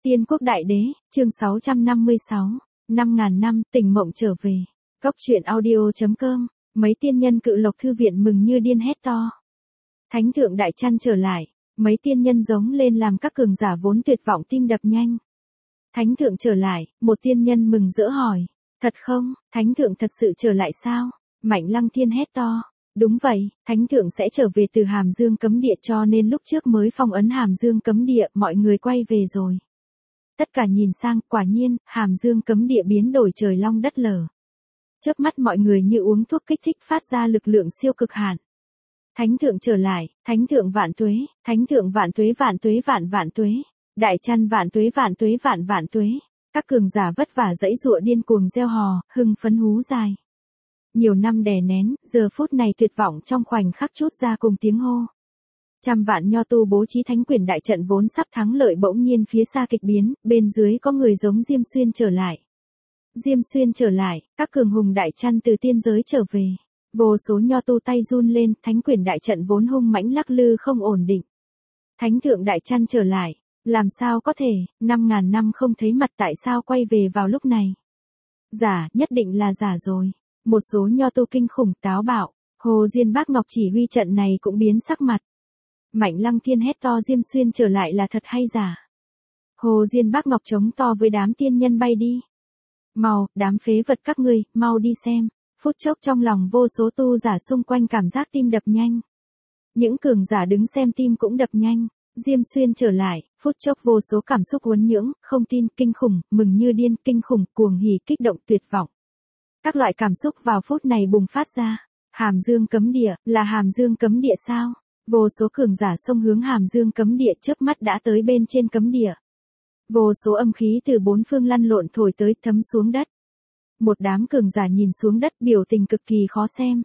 Tiên quốc đại đế, chương 656, 5.000 năm, tỉnh mộng trở về. Cốc truyện audio.com, mấy tiên nhân Cự Lộc Thư viện mừng như điên hét to. Thánh thượng đại chăn trở lại, mấy tiên nhân giống lên làm các cường giả vốn tuyệt vọng tim đập nhanh. Thánh thượng trở lại, một tiên nhân mừng rỡ hỏi, thật không, thánh thượng thật sự trở lại sao? Mạnh Lăng Thiên hét to. Đúng vậy, thánh thượng sẽ trở về từ Hàm Dương cấm địa cho nên lúc trước mới phong ấn Hàm Dương cấm địa, mọi người quay về rồi. Tất cả nhìn sang, quả nhiên, Hàm Dương cấm địa biến đổi trời long đất lở. Chớp mắt mọi người như uống thuốc kích thích phát ra lực lượng siêu cực hạn. Thánh thượng trở lại, thánh thượng vạn tuế, thánh thượng vạn tuế vạn tuế vạn vạn tuế, đại chăn vạn tuế vạn tuế vạn vạn tuế. Các cường giả vất vả dãy dụa điên cuồng reo hò, hưng phấn hú dài. Nhiều năm đè nén, giờ phút này tuyệt vọng trong khoảnh khắc trút ra cùng tiếng hô. Trăm vạn nho tu bố trí thánh quyền đại trận vốn sắp thắng lợi bỗng nhiên phía xa kịch biến, bên dưới có người giống Diêm Xuyên trở lại. Diêm Xuyên trở lại, các cường hùng đại chăn từ tiên giới trở về. Vô số nho tu tay run lên, thánh quyền đại trận vốn hung mãnh lắc lư không ổn định. Thánh thượng đại chăn trở lại, làm sao có thể, 5.000 năm không thấy mặt tại sao quay về vào lúc này. Giả, nhất định là giả rồi. Một số nho tu kinh khủng táo bạo, Hồ Diên Bác Ngọc chỉ huy trận này cũng biến sắc mặt. Mạnh Lăng Thiên hét to Diêm Xuyên trở lại là thật hay giả. Hồ Diên Bác Ngọc chống to với đám tiên nhân bay đi. Mau, đám phế vật các ngươi, mau đi xem. Phút chốc trong lòng vô số tu giả xung quanh cảm giác tim đập nhanh. Những cường giả đứng xem tim cũng đập nhanh. Diêm Xuyên trở lại, phút chốc vô số cảm xúc uốn nhưỡng, không tin, kinh khủng, mừng như điên, kinh khủng, cuồng hỉ, kích động, tuyệt vọng. Các loại cảm xúc vào phút này bùng phát ra. Hàm Dương cấm địa, là Hàm Dương cấm địa sao? Vô số cường giả xông hướng Hàm Dương cấm địa chớp mắt đã tới bên trên cấm địa. Vô số âm khí từ bốn phương lăn lộn thổi tới thấm xuống đất. Một đám cường giả nhìn xuống đất biểu tình cực kỳ khó xem.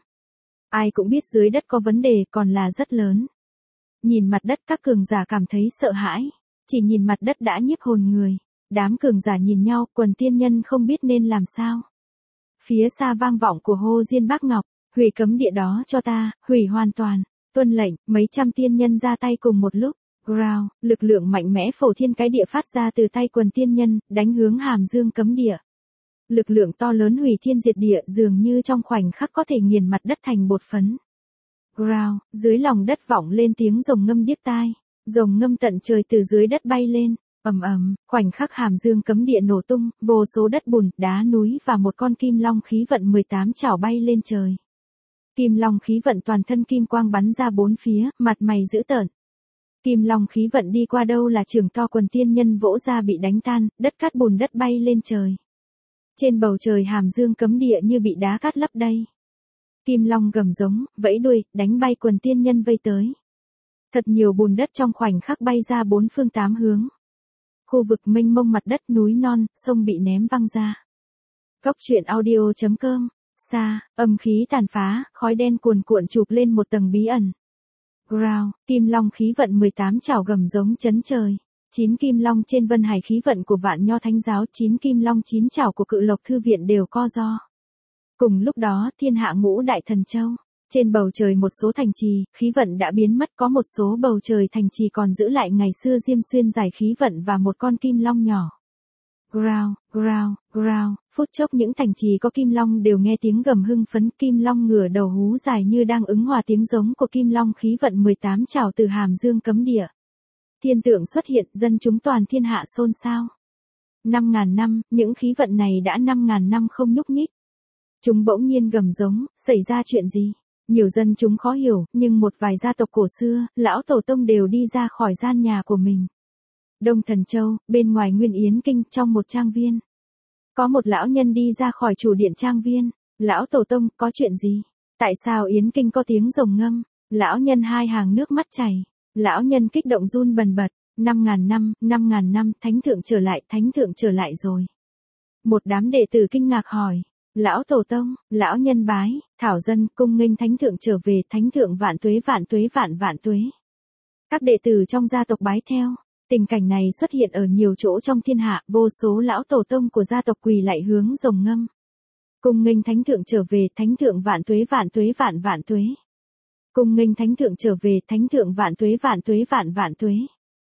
Ai cũng biết dưới đất có vấn đề còn là rất lớn. Nhìn mặt đất các cường giả cảm thấy sợ hãi. Chỉ nhìn mặt đất đã nhiếp hồn người. Đám cường giả nhìn nhau, quần tiên nhân không biết nên làm sao. Phía xa vang vọng của Hồ Diên Bác Ngọc, hủy cấm địa đó cho ta, hủy hoàn toàn. Tuân lệnh, mấy trăm tiên nhân ra tay cùng một lúc. Ground, lực lượng mạnh mẽ phổ thiên cái địa phát ra từ tay quần tiên nhân, đánh hướng Hàm Dương cấm địa. Lực lượng to lớn hủy thiên diệt địa dường như trong khoảnh khắc có thể nghiền mặt đất thành bột phấn. Ground, dưới lòng đất vọng lên tiếng rồng ngâm điếc tai. Rồng ngâm tận trời từ dưới đất bay lên. Ầm ầm, khoảnh khắc Hàm Dương cấm địa nổ tung, vô số đất bùn, đá núi và một con kim long khí vận 18 chảo bay lên trời. Kim long khí vận toàn thân kim quang bắn ra bốn phía, mặt mày dữ tợn. Kim long khí vận đi qua đâu là trường to quần tiên nhân vỗ ra bị đánh tan, đất cát bùn đất bay lên trời. Trên bầu trời Hàm Dương cấm địa như bị đá cát lấp đầy. Kim long gầm giống, vẫy đuôi, đánh bay quần tiên nhân vây tới. Thật nhiều bùn đất trong khoảnh khắc bay ra bốn phương tám hướng. Khu vực mênh mông mặt đất núi non, sông bị ném văng ra. Cốc truyện audio.com, xa, âm khí tàn phá, khói đen cuồn cuộn chụp lên một tầng bí ẩn. Ground, kim long khí vận 18 chảo gầm giống chấn trời. 9 kim long trên vân hải khí vận của Vạn Nho Thánh giáo, 9 kim long 9 chảo của Cự Lộc Thư viện đều co ro. Cùng lúc đó, thiên hạ ngũ đại thần châu. Trên bầu trời một số thành trì, khí vận đã biến mất, có một số bầu trời thành trì còn giữ lại ngày xưa Diêm Xuyên giải khí vận và một con kim long nhỏ. Ground, ground, ground, phút chốc những thành trì có kim long đều nghe tiếng gầm hưng phấn, kim long ngửa đầu hú dài như đang ứng hòa tiếng giống của kim long khí vận 18 trảo từ Hàm Dương cấm địa. Thiên tượng xuất hiện, dân chúng toàn thiên hạ xôn xao. 5.000 năm, những khí vận này đã 5.000 năm không nhúc nhích. Chúng bỗng nhiên gầm giống, xảy ra chuyện gì? Nhiều dân chúng khó hiểu, nhưng một vài gia tộc cổ xưa, lão tổ tông đều đi ra khỏi gian nhà của mình. Đông Thần Châu, bên ngoài Nguyên Yến Kinh, trong một trang viên. Có một lão nhân đi ra khỏi chủ điện trang viên. Lão tổ tông, có chuyện gì? Tại sao Yến Kinh có tiếng rồng ngâm? Lão nhân hai hàng nước mắt chảy. Lão nhân kích động run bần bật. 5.000 năm, 5.000 năm, thánh thượng trở lại rồi. Một đám đệ tử kinh ngạc hỏi. Lão tổ tông, lão nhân bái, thảo dân cung nghênh thánh thượng trở về, thánh thượng vạn tuế vạn tuế vạn vạn tuế. Các đệ tử trong gia tộc bái theo. Tình cảnh này xuất hiện ở nhiều chỗ trong thiên hạ, vô số lão tổ tông của gia tộc quỳ lạy hướng rồng ngâm. Cung nghênh thánh thượng trở về, thánh thượng vạn tuế vạn tuế vạn vạn tuế. Cung nghênh thánh thượng trở về, thánh thượng vạn tuế vạn tuế vạn vạn tuế.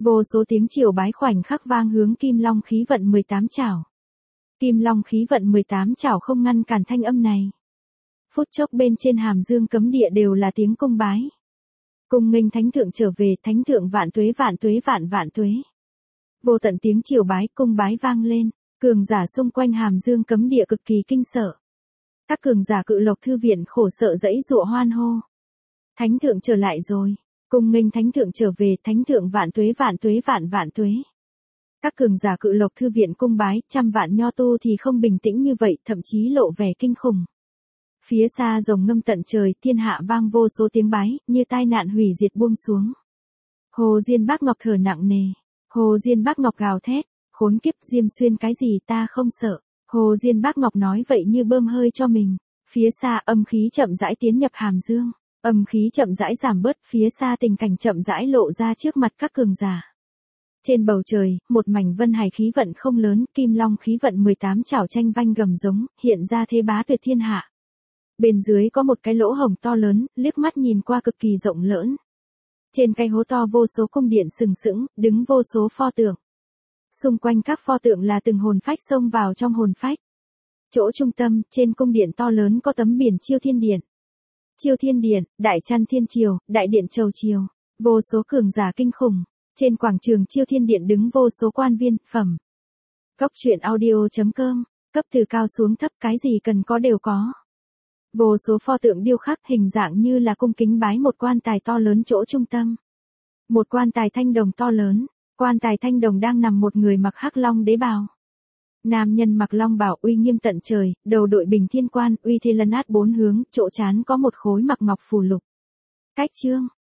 Vô số tiếng triều bái khoảnh khắc vang hướng Kim Long khí vận 18 chảo. Kim Long khí vận 18 chảo không ngăn cản thanh âm này. Phút chốc bên trên Hàm Dương cấm địa đều là tiếng cung bái. Cung nghênh thánh thượng trở về, thánh thượng vạn tuế vạn tuế vạn vạn tuế. Vô tận tiếng triều bái cung bái vang lên, cường giả xung quanh Hàm Dương cấm địa cực kỳ kinh sợ. Các cường giả Cự Lộc thư viện khổ sợ dãy dụa hoan hô. Thánh thượng trở lại rồi, cung nghênh thánh thượng trở về, thánh thượng vạn tuế vạn tuế vạn vạn tuế. Các cường giả Cự Lộc thư viện cung bái, trăm vạn nho tu thì không bình tĩnh như vậy, thậm chí lộ vẻ kinh khủng. Phía xa rồng ngâm tận trời, thiên hạ vang vô số tiếng bái, như tai nạn hủy diệt buông xuống. Hồ Diên Bác Ngọc thở nặng nề. Hồ Diên Bác Ngọc gào thét, khốn kiếp Diêm Xuyên cái gì ta không sợ. Hồ Diên Bác Ngọc nói vậy như bơm hơi cho mình. Phía xa âm khí chậm rãi tiến nhập Hàm Dương. Âm khí chậm rãi giảm bớt, phía xa tình cảnh chậm rãi lộ ra trước mặt các cường giả. Trên bầu trời, một mảnh vân hải khí vận không lớn, Kim Long khí vận 18 chảo tranh vanh gầm giống, hiện ra thế bá tuyệt thiên hạ. Bên dưới có một cái lỗ hổng to lớn, liếc mắt nhìn qua cực kỳ rộng lớn. Trên cái hố to vô số cung điện sừng sững, đứng vô số pho tượng. Xung quanh các pho tượng là từng hồn phách xông vào trong hồn phách. Chỗ trung tâm, trên cung điện to lớn có tấm biển Chiêu Thiên Điện. Chiêu Thiên Điện, Đại Chăn Thiên Triều, Đại Điện Chầu Triều, vô số cường giả kinh khủng. Trên quảng trường Chiêu Thiên Điện đứng vô số quan viên, phẩm. Cốc truyện audio.com, cấp từ cao xuống thấp cái gì cần có đều có. Vô số pho tượng điêu khắc hình dạng như là cung kính bái một quan tài to lớn chỗ trung tâm. Một quan tài thanh đồng to lớn, quan tài thanh đồng đang nằm một người mặc hắc long đế bào. Nam nhân mặc long bào uy nghiêm tận trời, đầu đội bình thiên quan, uy thế lấn át bốn hướng, chỗ trán có một khối mặc ngọc phù lục. Cách chương